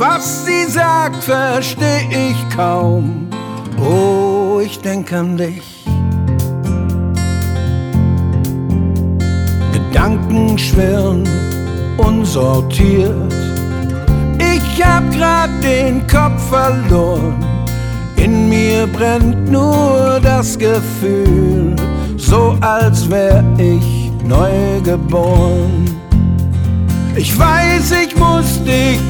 Was sie sagt, versteh ich kaum. Oh, ich denk an dich. Gedanken schwirren unsortiert. Ich hab grad den Kopf verloren. In mir brennt nur das Gefühl, so als wär ich neu geboren. Ich weiß, ich muss dich